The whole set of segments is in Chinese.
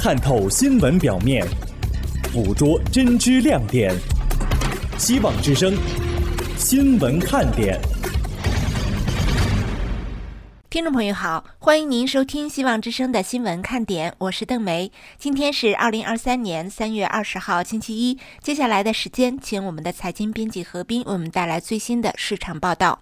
探透新闻表面，捕捉真知亮点。希望之声新闻看点。 听众朋友好，欢迎您收听希望之声的新闻看点，我是邓梅。今天是2023年3月20号星期一，接下来的时间，请我们的财经编辑何斌为我们带来最新的市场报道。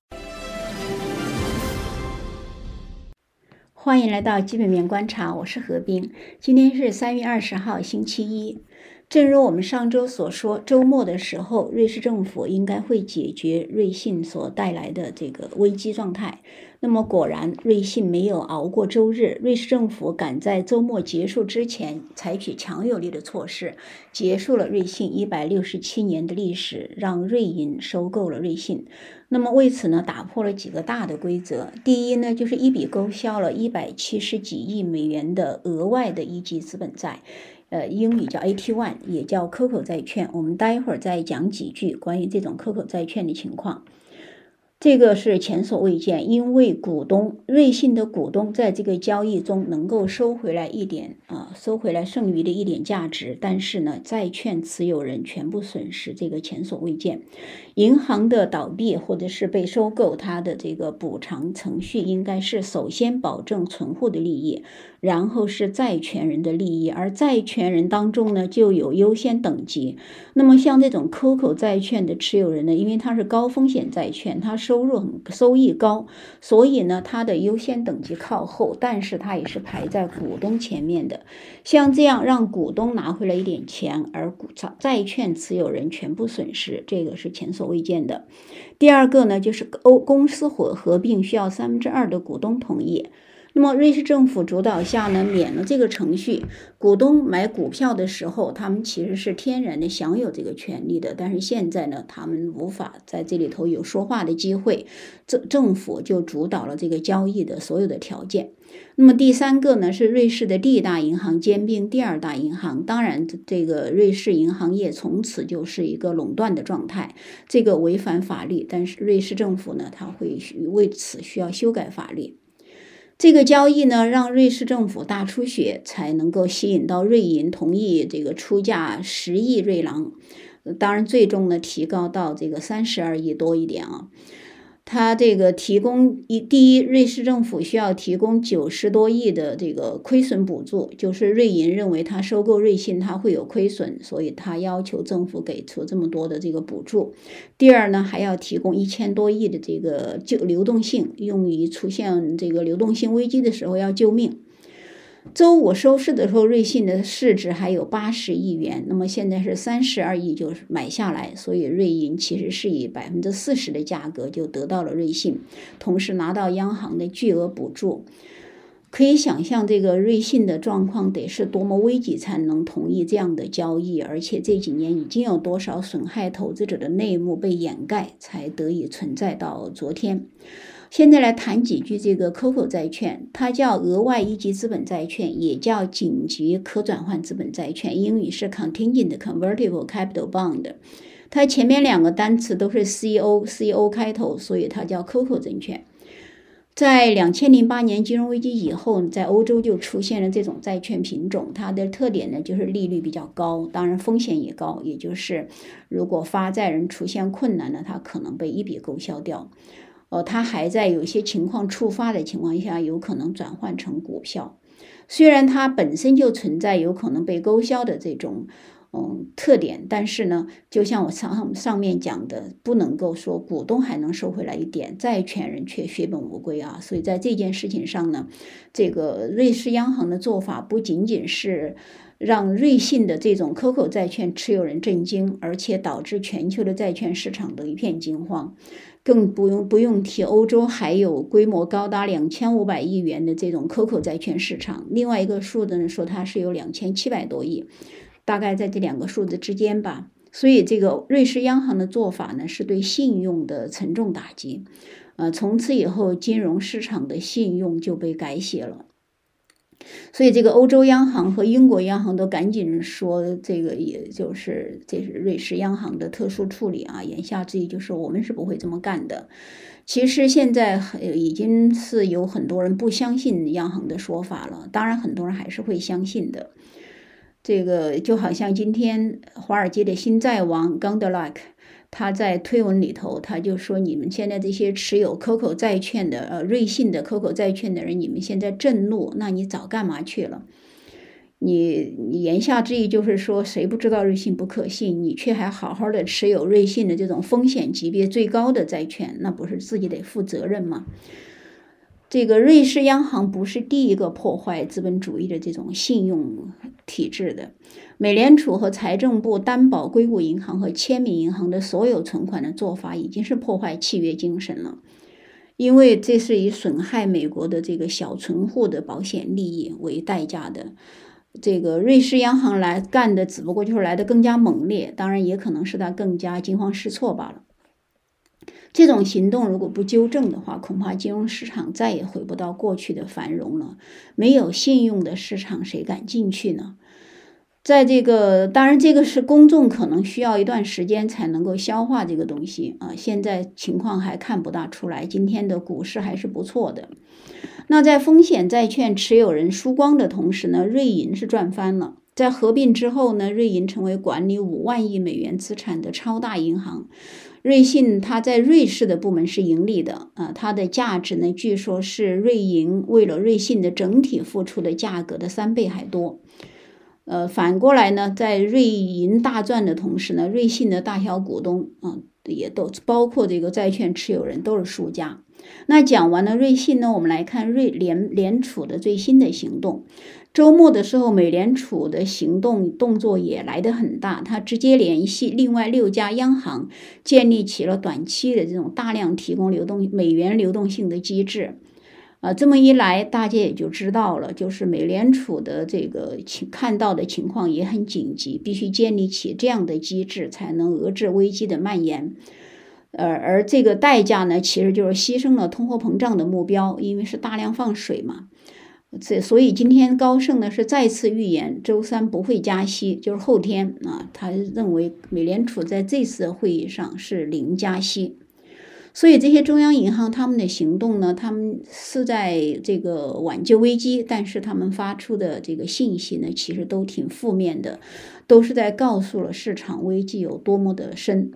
欢迎来到基本面观察，我是何斌。今天是3月20号星期一。正如我们上周所说，周末的时候，瑞士政府应该会解决瑞信所带来的这个危机状态。那么果然，瑞信没有熬过周日，瑞士政府赶在周末结束之前采取强有力的措施，结束了瑞信167年的历史，让瑞银收购了瑞信。那么为此呢，打破了几个大的规则。第一呢，就是一笔勾销了170几亿美元的额外的一级资本债。英语叫 AT1， 也叫 COCO 债券。我们待会儿再讲几句关于这种 COCO 债券的情况。这个是前所未见，因为瑞信的股东在这个交易中能够收回来剩余的一点价值，但是呢，债券持有人全部损失，这个前所未见。银行的倒闭或者是被收购，它的这个补偿程序应该是首先保证存户的利益，然后是债权人的利益，而债权人当中呢就有优先等级。那么像这种 COCO 债券的持有人呢，因为它是高风险债券，它收益高，所以呢它的优先等级靠后，但是它也是排在股东前面的。像这样让股东拿回来一点钱，而债券持有人全部损失，这个是前所未见的。第二个呢，就是公司合并需要2/3的股东同意。那么瑞士政府主导下呢，免了这个程序。股东买股票的时候，他们其实是天然的享有这个权利的，但是现在呢，他们无法在这里头有说话的机会，政府就主导了这个交易的所有的条件。那么第三个呢，是瑞士的第一大银行兼并第二大银行，当然这个瑞士银行业从此就是一个垄断的状态，这个违反法律，但是瑞士政府呢，他会为此需要修改法律。这个交易呢，让瑞士政府大出血，才能够吸引到瑞银同意这个出价10亿瑞郎，当然最终呢提高到这个32亿多一点啊。他这个提供第一，瑞士政府需要提供90多亿的这个亏损补助，就是瑞银认为他收购瑞信他会有亏损，所以他要求政府给出这么多的这个补助。第二呢，还要提供1000多亿的这个流动性，用于出现这个流动性危机的时候要救命。周五收市的时候，瑞信的市值还有80亿元，那么现在是32亿就买下来，所以瑞银其实是以40%的价格就得到了瑞信，同时拿到央行的巨额补助。可以想象这个瑞信的状况得是多么危急才能同意这样的交易，而且这几年已经有多少损害投资者的内幕被掩盖，才得以存在到昨天。现在来谈几句这个 COCO 债券，它叫额外一级资本债券，也叫紧急可转换资本债券，英语是 Contingent Convertible Capital Bond。它前面两个单词都是 CO 开头，所以它叫 COCO 证券。在2008年金融危机以后，在欧洲就出现了这种债券品种，它的特点呢就是利率比较高，当然风险也高，也就是如果发债人出现困难呢，它可能被一笔勾销掉。它还在有些情况触发的情况下，有可能转换成股票。虽然它本身就存在有可能被勾销的这种特点，但是呢，就像我上面讲的，不能够说股东还能收回来一点，债权人却血本无归啊。所以在这件事情上呢，这个瑞士央行的做法不仅仅是让瑞信的这种 COCO 债券持有人震惊，而且导致全球的债券市场都一片惊慌。更不用提欧洲还有规模高达2500亿元的这种 COCO 债券市场，另外一个数字呢说它是有2700多亿，大概在这两个数字之间吧。所以这个瑞士央行的做法呢，是对信用的沉重打击。从此以后，金融市场的信用就被改写了。所以这个欧洲央行和英国央行都赶紧说，这个也就是这是瑞士央行的特殊处理啊，言下之意就是我们是不会这么干的。其实现在已经是有很多人不相信央行的说法了，当然很多人还是会相信的。 这个就好像今天华尔街的新债王 Gondelak， 他在推文里头他就说，你们现在这些持有 COCO 债券的瑞信的 COCO 债券的人，你们现在震怒，那你早干嘛去了？你言下之意就是说，谁不知道瑞信不可信，你却还好好的持有瑞信的这种风险级别最高的债券，那不是自己得负责任吗？这个瑞士央行不是第一个破坏资本主义的这种信用体制的。美联储和财政部担保硅谷银行和签名银行的所有存款的做法已经是破坏契约精神了，因为这是以损害美国的这个小存户的保险利益为代价的。这个瑞士央行来干的只不过就是来得更加猛烈，当然也可能是他更加惊慌失措罢了。这种行动如果不纠正的话，恐怕金融市场再也回不到过去的繁荣了。没有信用的市场，谁敢进去呢？在这个，当然这个是公众可能需要一段时间才能够消化这个东西啊。现在情况还看不大出来，今天的股市还是不错的。那在风险债券持有人输光的同时呢，瑞银是赚翻了。在合并之后呢，瑞银成为管理5万亿美元资产的超大银行。瑞信它在瑞士的部门是盈利的它的价值呢，据说是瑞银为了瑞信的整体付出的价格的3倍还多。反过来呢，在瑞银大赚的同时呢，瑞信的大小股东也都包括这个债券持有人都是输家。那讲完了瑞信呢，我们来看联储的最新的行动。周末的时候，美联储的动作也来得很大，它直接联系另外6家央行，建立起了短期的这种大量提供美元流动性的机制。这么一来，大家也就知道了，就是美联储的这个看到的情况也很紧急，必须建立起这样的机制，才能遏制危机的蔓延。而这个代价呢，其实就是牺牲了通货膨胀的目标，因为是大量放水嘛。所以今天高盛呢是再次预言周三不会加息，就是后天他认为美联储在这次会议上是零加息。所以这些中央银行他们的行动呢，他们是在这个挽救危机，但是他们发出的这个信息呢，其实都挺负面的，都是在告诉了市场危机有多么的深。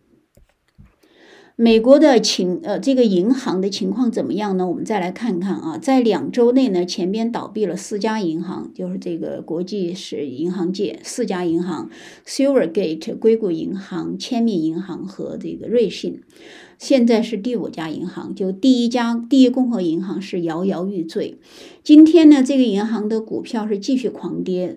美国的这个银行的情况怎么样呢？我们再来看看在2周内呢，前边倒闭了4家银行，就是这个国际是银行界4家银行 ，Silvergate 硅谷银行、签名银行和这个瑞信。现在是第5家银行，就第一共和银行是摇摇欲坠。今天呢，这个银行的股票是继续狂跌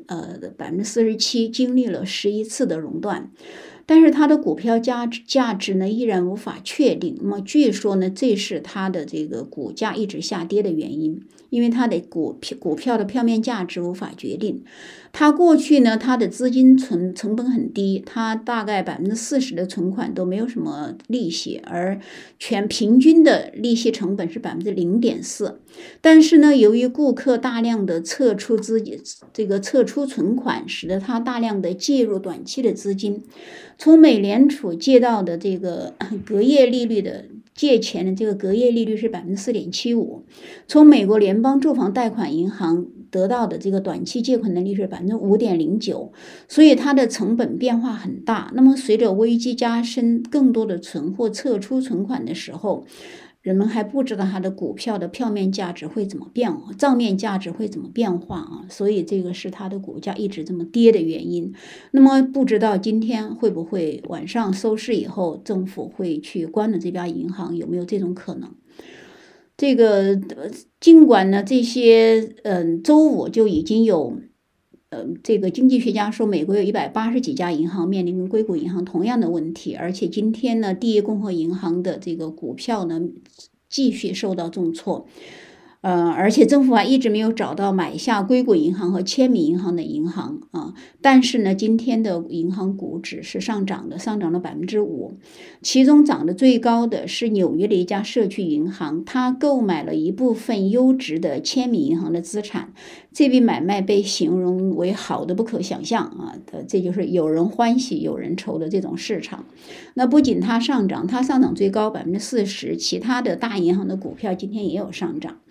，47%，经历了11次的熔断。但是它的股票价值呢依然无法确定。那么据说呢，这是它的这个股价一直下跌的原因，因为它的股票的票面价值无法决定。它过去呢，它的资金成本很低，它大概40%的存款都没有什么利息，而平均的利息成本是0.4%。但是呢，由于顾客大量的撤出存款，使得它大量的介入短期的资金。从美联储借到的这个隔夜利率的借钱的这个隔夜利率是4.75%，从美国联邦住房贷款银行得到的这个短期借款的利率是5.09%，所以它的成本变化很大。那么随着危机加深，更多的存户撤出存款的时候，人们还不知道它的股票的票面价值会怎么变化，账面价值会怎么变化所以这个是它的股价一直这么跌的原因。那么不知道今天会不会晚上收市以后，政府会去关了这家银行，有没有这种可能？这个尽管呢，这些周5就已经有这个经济学家说，美国有180几家银行面临跟硅谷银行同样的问题，而且今天呢，第一共和银行的这个股票呢继续受到重挫，而且政府还一直没有找到买下硅谷银行和签名银行的银行但是呢，今天的银行股指是上涨了5%，其中涨得最高的是纽约的一家社区银行，它购买了一部分优质的签名银行的资产，这笔买卖被形容为好的不可想象这就是有人欢喜有人愁的这种市场。那不仅它上涨最高40%，其他的大银行的股票今天也有上涨。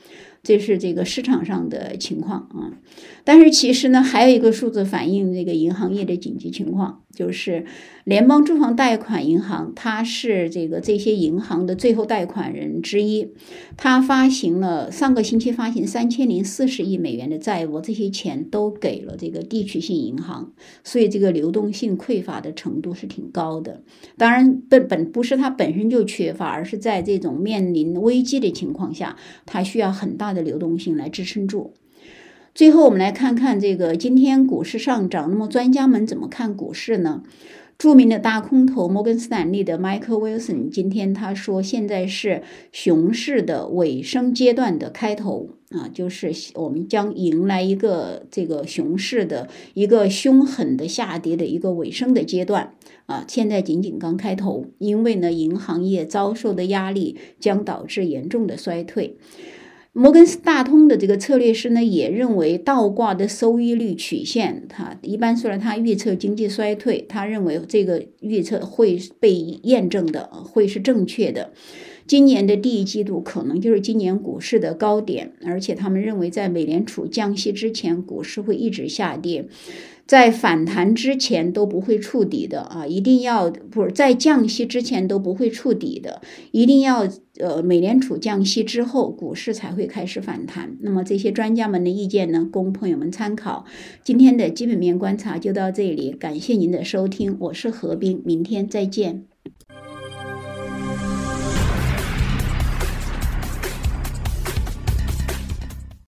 这是这个市场上的情况啊。但是其实呢，还有一个数字反映这个银行业的紧急情况，就是联邦住房贷款银行，它是这些银行的最后贷款人之一，它上个星期发行3040亿美元的债务，这些钱都给了这个地区性银行，所以这个流动性匮乏的程度是挺高的。当然不是它本身就缺乏，而是在这种面临危机的情况下，它需要很大的流动性来支撑住。最后我们来看看这个今天股市上涨，那么专家们怎么看股市呢？著名的大空头摩根斯坦利的 Michael Wilson 今天他说，现在是熊市的尾声阶段的开头啊，就是我们将迎来一个这个熊市的一个凶狠的下跌的一个尾声的阶段啊，现在仅仅刚开头，因为呢银行业遭受的压力将导致严重的衰退。摩根大通的这个策略师呢，也认为倒挂的收益率曲线，他一般说来，他预测经济衰退，他认为这个预测会被验证的，会是正确的。今年的第一季度可能就是今年股市的高点，而且他们认为在美联储降息之前，股市会一直下跌，在反弹之前都不会触底的啊！在降息之前都不会触底的，一定要美联储降息之后，股市才会开始反弹。那么这些专家们的意见呢，供朋友们参考。今天的基本面观察就到这里，感谢您的收听，我是何冰，明天再见。